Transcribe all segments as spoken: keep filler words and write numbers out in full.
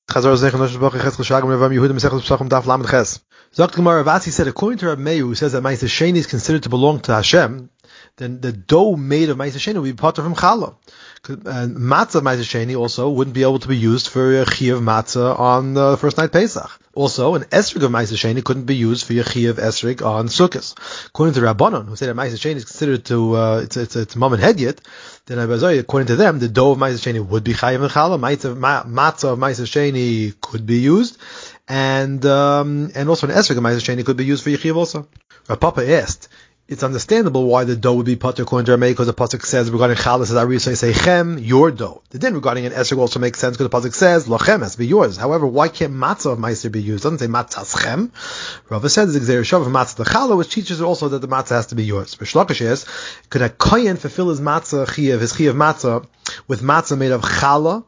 Chazar Zech and Rosh Ches Chashagim Revam Yehuda Mesechus Pesachim Daf Lamed Ches. Zok Gemara Ravasi said, according to Rab Meir, who says that Ma'aseh Sheni is considered to belong to Hashem, then the dough made of Ma'aseh Sheni would be part of him challah. And matzah of Ma'aseh Sheni also wouldn't be able to be used for a chiyuv matzah on the first night Pesach. Also, an esrig of Ma'aseh Sheni couldn't be used for a chiyuv esrig on Sukkot. According to Rabbanon, who say that Ma'aseh Sheni is considered to uh, it's it's, it's mum and hedyet, then according to them, the dough of Ma'aseh Sheni would be chayiv and challah. Matzah of Ma'aseh Sheni could be used, and um, and also an esrig of Ma'aseh Sheni could be used for chiyuv also. Rav Papa asked, it's understandable why the dough would be pater according to Rameh, because the pasuk says regarding challah says Arisa say chem your dough. The din regarding an esrog also makes sense because the pasuk says lochem has to be yours. However, why can't matzah of meiser be used? It doesn't say matzah chem. Rava says it's exer shav of matzah the challah, which teaches also that the matzah has to be yours. Rish Lakish is, could a kohen fulfill his matzah chiyav his chiyav matzah with matzah made of challah,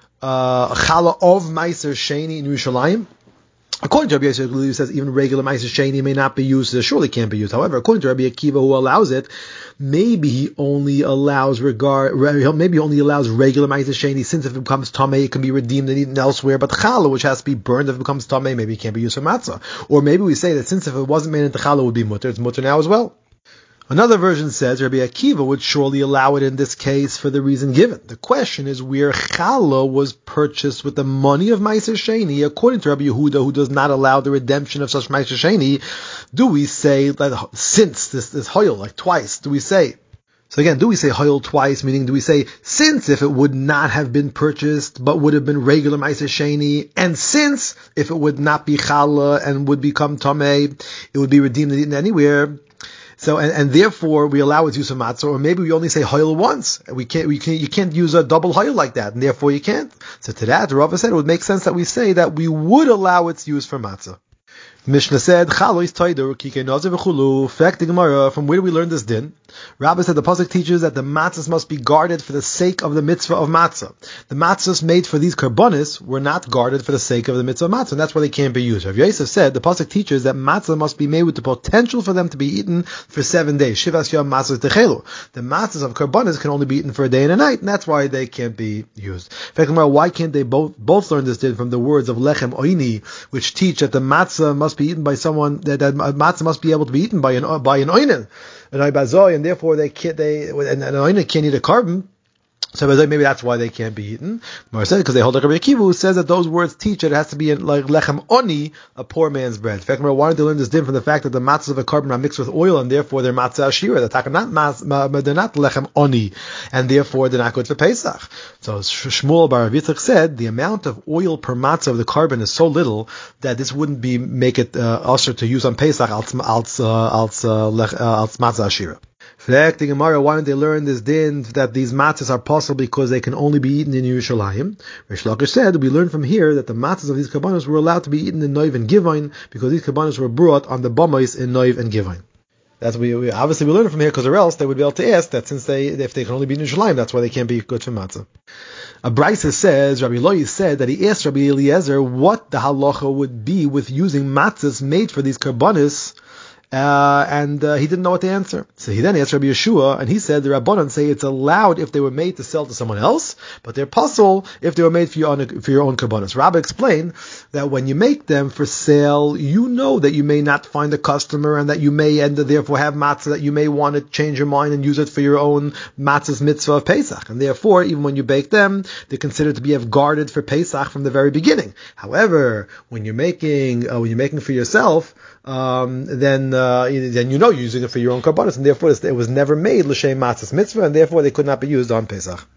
uh, challah of meiser sheni in Yerushalayim? According to Rabbi Yosef, who says even regular Ma'aseh Sheni may not be used, it surely can't be used. However, according to Rabbi Akiva, who allows it, maybe he only allows regard, maybe he only allows regular Ma'aseh Sheni, since if it becomes tamei, it can be redeemed and eaten elsewhere. But challah, which has to be burned, if it becomes tamei, maybe it can't be used for matzah. Or maybe we say that since if it wasn't made into challah, it would be mutter, it's mutter now as well. Another version says Rabbi Akiva would surely allow it in this case for the reason given. The question is where challah was purchased with the money of Ma'aseh Sheni. According to Rabbi Yehuda, who does not allow the redemption of such Ma'aseh Sheni, do we say that since this this hoyel, like twice, do we say? So again, do we say hoyel twice? Meaning, do we say since if it would not have been purchased but would have been regular Ma'aseh Sheni, and since if it would not be challah and would become tamei, it would be redeemed and eaten anywhere. So and, and therefore we allow its use of matzah, or maybe we only say hoyel once. We can't, we can't, you can't use a double hoyel like that, and therefore you can't. So to that, Rava said it would make sense that we say that we would allow its use for matzah. Mishnah said, Chalois Taidur, Kikei Nazir V'chulu, fact the Gemara, from where do we learn this din? Rabbi said the pasuk teaches that the matzahs must be guarded for the sake of the mitzvah of matzah. The matzahs made for these karbonis were not guarded for the sake of the mitzvah of matzah, and that's why they can't be used. Rav Yosef said the pasuk teaches that matzah must be made with the potential for them to be eaten for seven days. Shivas yom matzahs techelu. The matzahs of karbonis can only be eaten for a day and a night, and that's why they can't be used. Fact Gemara, why can't they both both learn this din from the words of lechem oini, which teach that the matzah must be eaten by someone, that, that matzah must be able to be eaten by an by an oinen, an oibazoi, and therefore they can't, they and an oinen can't eat a carbon. So maybe that's why they can't be eaten. Because they hold like Rabbi Akiva, who says that those words teach that it has to be like lechem oni, a poor man's bread. In fact, why did they learn this din from the fact that the matzahs of a carbon are mixed with oil, and therefore they're matzah ashira? They're not, they're not lechem oni, and therefore they're not good for Pesach. So Shmuel bar Rav Yitzchak said the amount of oil per matzah of the carbon is so little that this wouldn't be make it uh, usher to use on Pesach als als uh, als uh, als matzah ashira. Fact the Gemara, why don't they learn this din that these matzahs are possible because they can only be eaten in Yerushalayim? Rish Lakish said we learn from here that the matzahs of these kabbanos were allowed to be eaten in Noiv and Givain because these kabbanos were brought on the bamais in Noiv and Givain. That's we, we obviously we learn from here because or else they would be able to ask that since they if they can only be in Yerushalayim, that's why they can't be good for matzah. A Brisa says Rabbi Loyi said that he asked Rabbi Eliezer what the halacha would be with using matzahs made for these kabbanos. Uh, and uh, he didn't know what to answer. So he then asked Rabbi Yeshua, and he said the Rabbanan say it's allowed if they were made to sell to someone else, but they're possible if they were made for your own, for your own karbanos. Rabbi explained that when you make them for sale, you know that you may not find a customer, and that you may end up therefore have matzah that you may want to change your mind and use it for your own matzah's mitzvah of Pesach. And therefore, even when you bake them, they're considered to be guarded for Pesach from the very beginning. However, when you're making uh, when you're making for yourself, um, then uh, then you know you're using it for your own karbanos, and therefore it was never made l'shem matzah's mitzvah, and therefore they could not be used on Pesach.